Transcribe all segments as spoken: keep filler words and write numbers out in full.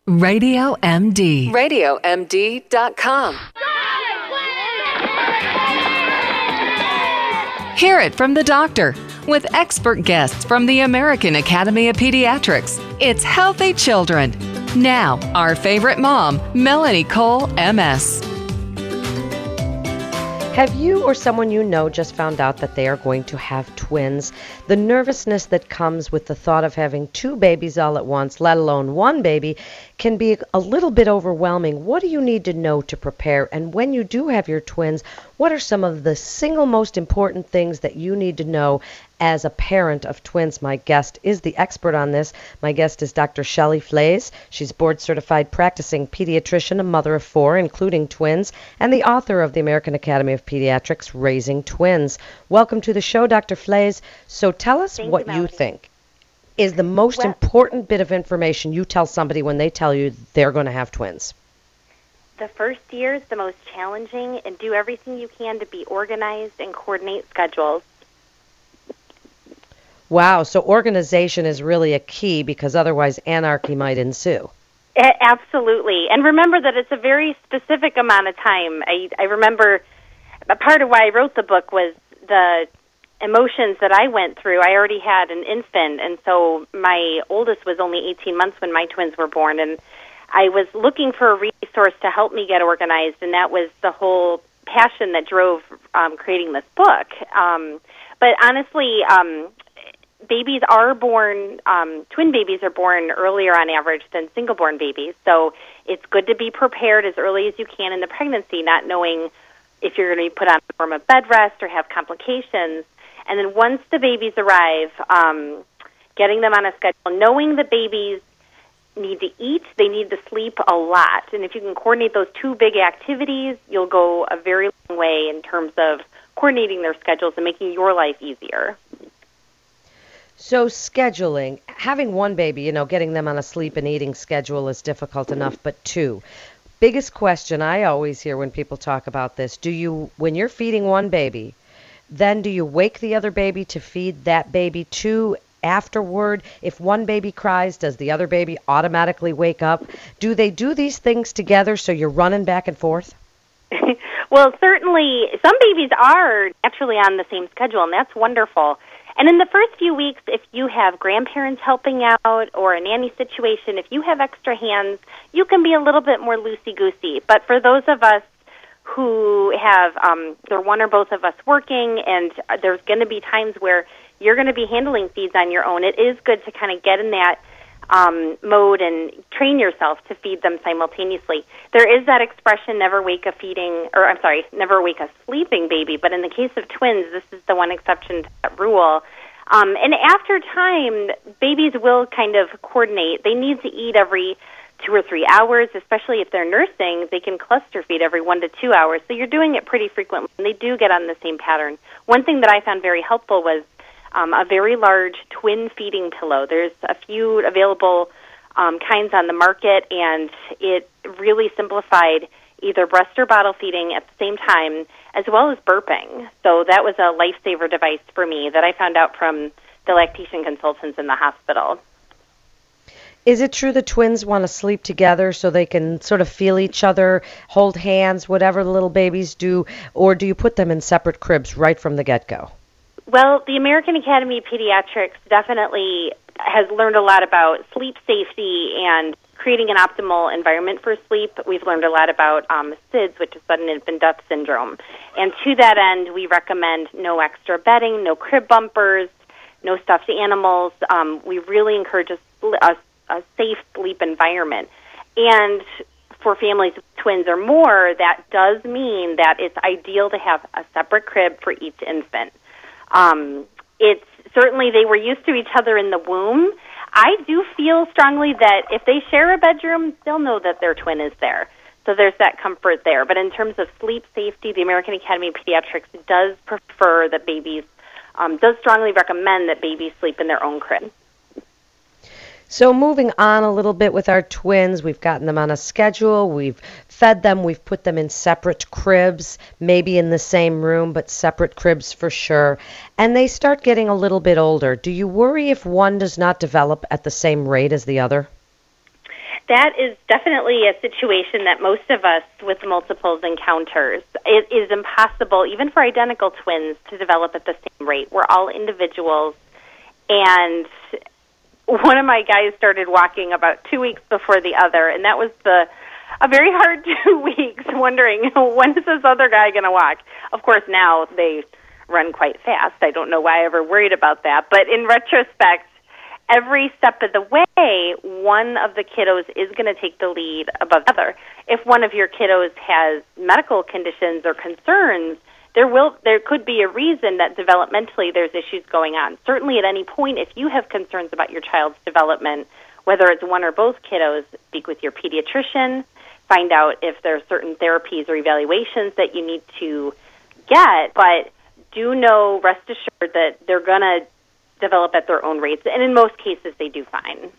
Radio M D. radio M D dot com. Hear it from the doctor with expert guests from the American Academy of Pediatrics. It's Healthy Children. Now, our favorite mom, Melanie Cole, M S. Have you or someone you know just found out that they are going to have twins? The nervousness that comes with the thought of having two babies all at once, let alone one baby, can be a little bit overwhelming. What do you need to know to prepare? And when you do have your twins, what are some of the single most important things that you need to know as a parent of twins? My guest is the expert on this. My guest is Doctor Shelley Flaes. She's board-certified practicing pediatrician, a mother of four, including twins, and the author of the American Academy of Pediatrics, Raising Twins. Welcome to the show, Doctor Flaes. So tell us Thank what you, you Melanie. think is the most Well- important bit of information you tell somebody when they tell you they're going to have twins. The first year is the most challenging, and do everything you can to be organized and coordinate schedules. Wow, so organization is really a key because otherwise anarchy might ensue. A- Absolutely. And remember that it's a very specific amount of time. I, I remember a part of why I wrote the book was the emotions that I went through. I already had an infant, and so my oldest was only eighteen months when my twins were born, and I was looking for a resource to help me get organized, and that was the whole passion that drove um, creating this book. Um, but honestly, um, babies are born, um, twin babies are born earlier on average than single-born babies, so it's good to be prepared as early as you can in the pregnancy, not knowing if you're going to be put on a form of bed rest or have complications. And then once the babies arrive, um, getting them on a schedule, knowing the babies need to eat, they need to sleep a lot. And if you can coordinate those two big activities, you'll go a very long way in terms of coordinating their schedules and making your life easier. So scheduling, having one baby, you know, getting them on a sleep and eating schedule is difficult enough, but two. Biggest question I always hear when people talk about this, do you, when you're feeding one baby, then do you wake the other baby to feed that baby too afterward? If one baby cries, does the other baby automatically wake up? Do they do these things together so you're running back and forth? Well, certainly some babies are naturally on the same schedule, and that's wonderful. And in the first few weeks, if you have grandparents helping out or a nanny situation, if you have extra hands, you can be a little bit more loosey-goosey. But for those of us who have, um, there one or both of us working, and there's going to be times where you're going to be handling feeds on your own, it is good to kind of get in that um, mode and train yourself to feed them simultaneously. There is that expression, never wake a feeding, or I'm sorry, never wake a sleeping baby, but in the case of twins, this is the one exception to that rule. Um, and after time, babies will kind of coordinate. They need to eat every two or three hours, especially if they're nursing. They can cluster feed every one to two hours. So you're doing it pretty frequently, and they do get on the same pattern. One thing that I found very helpful was um, a very large twin feeding pillow. There's a few available um, kinds on the market, and it really simplified either breast or bottle feeding at the same time, as well as burping. So that was a lifesaver device for me that I found out from the lactation consultants in the hospital. Is it true the twins want to sleep together so they can sort of feel each other, hold hands, whatever the little babies do, or do you put them in separate cribs right from the get-go? Well, the American Academy of Pediatrics definitely has learned a lot about sleep safety and creating an optimal environment for sleep. We've learned a lot about um, S I D S, which is sudden infant death syndrome. And to that end, we recommend no extra bedding, no crib bumpers, no stuffed animals. Um, we really encourage a, a, a safe sleep environment. And for families with twins or more, that does mean that it's ideal to have a separate crib for each infant. Um, it's certainly they were used to each other in the womb. I do feel strongly that if they share a bedroom, they'll know that their twin is there. So there's that comfort there. But in terms of sleep safety, the American Academy of Pediatrics does prefer that babies, um, does strongly recommend that babies sleep in their own crib. So moving on a little bit with our twins, we've gotten them on a schedule, we've fed them, we've put them in separate cribs, maybe in the same room, but separate cribs for sure. And they start getting a little bit older. Do you worry if one does not develop at the same rate as the other? That is definitely a situation that most of us with multiples encounters. It is impossible, even for identical twins, to develop at the same rate. We're all individuals, and one of my guys started walking about two weeks before the other, and that was the a very hard two weeks, wondering, when is this other guy going to walk? Of course, now they run quite fast. I don't know why I ever worried about that, but in retrospect, every step of the way, one of the kiddos is going to take the lead above the other. If one of your kiddos has medical conditions or concerns, there will there could be a reason that developmentally there's issues going on. Certainly at any point, if you have concerns about your child's development, whether it's one or both kiddos, speak with your pediatrician, find out if there are certain therapies or evaluations that you need to get, but do know, rest assured, that they're going to develop at their own rates, and in most cases they do fine.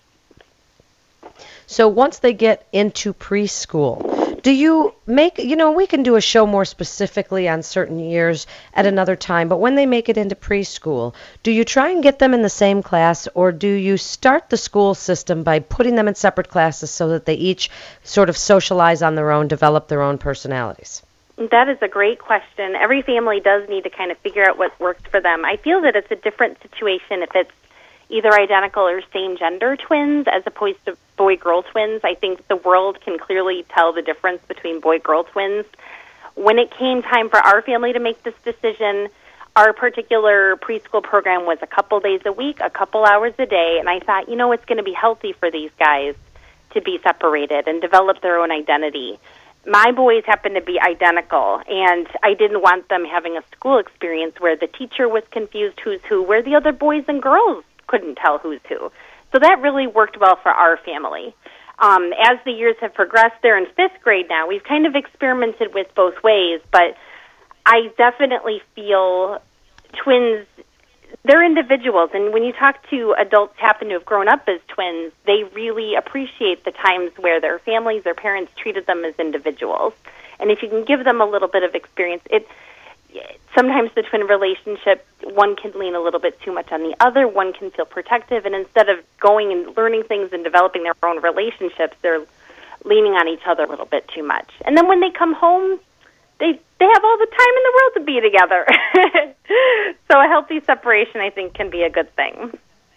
So once they get into preschool, do you make, you know, we can do a show more specifically on certain years at another time, but when they make it into preschool, do you try and get them in the same class, or do you start the school system by putting them in separate classes so that they each sort of socialize on their own, develop their own personalities? That is a great question. Every family does need to kind of figure out what works for them. I feel that it's a different situation if it's either identical or same-gender twins as opposed to boy-girl twins. I think the world can clearly tell the difference between boy-girl twins. When it came time for our family to make this decision, our particular preschool program was a couple days a week, a couple hours a day, and I thought, you know, it's going to be healthy for these guys to be separated and develop their own identity. My boys happened to be identical, and I didn't want them having a school experience where the teacher was confused who's who, where the other boys and girls couldn't tell who's who. So that really worked well for our family. Um, as the years have progressed, they're in fifth grade now. We've kind of experimented with both ways, but I definitely feel twins, they're individuals, and when you talk to adults who happen to have grown up as twins, they really appreciate the times where their families, their parents treated them as individuals. And if you can give them a little bit of experience, it sometimes the twin relationship, one can lean a little bit too much on the other, one can feel protective, and instead of going and learning things and developing their own relationships, they're leaning on each other a little bit too much. And then when they come home, they they have all the time in the world to be together. So a healthy separation, I think, can be a good thing.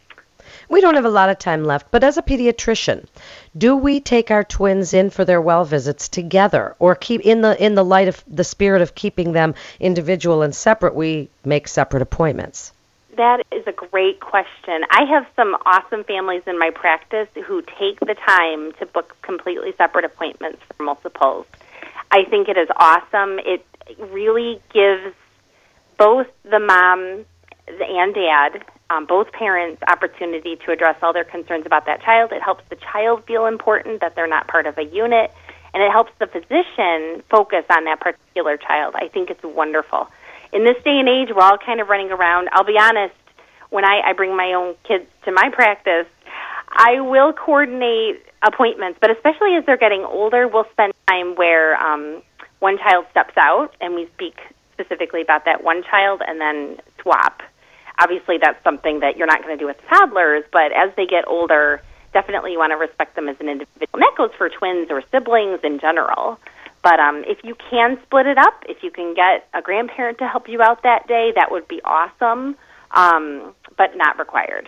We don't have a lot of time left, but as a pediatrician, do we take our twins in for their well visits together, or keep in the in the light of the spirit of keeping them individual and separate, we make separate appointments? That is a great question. I have some awesome families in my practice who take the time to book completely separate appointments for multiples. I think it is awesome. It really gives both the mom and dad, um, both parents, opportunity to address all their concerns about that child. It helps the child feel important, that they're not part of a unit, and it helps the physician focus on that particular child. I think it's wonderful. In this day and age, we're all kind of running around. I'll be honest, when I, I bring my own kids to my practice, I will coordinate appointments, but especially as they're getting older, we'll spend time where um, one child steps out, and we speak specifically about that one child, and then swap. Obviously, that's something that you're not going to do with toddlers, but as they get older, definitely you want to respect them as an individual. And that goes for twins or siblings in general. But um, if you can split it up, if you can get a grandparent to help you out that day, that would be awesome, um, but not required.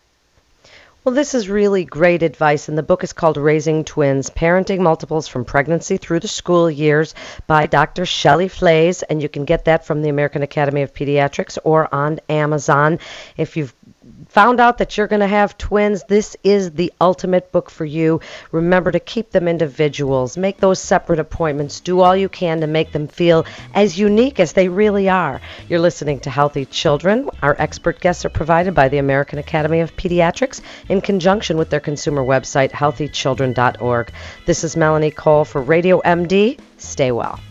Well, this is really great advice, and the book is called Raising Twins, Parenting Multiples from Pregnancy Through the School Years by Doctor Shelley Flays, and you can get that from the American Academy of Pediatrics or on Amazon. If you've found out that you're going to have twins, this is the ultimate book for you. Remember to keep them individuals. Make those separate appointments. Do all you can to make them feel as unique as they really are. You're listening to Healthy Children. Our expert guests are provided by the American Academy of Pediatrics in conjunction with their consumer website, healthy children dot org. This is Melanie Cole for Radio M D. Stay well.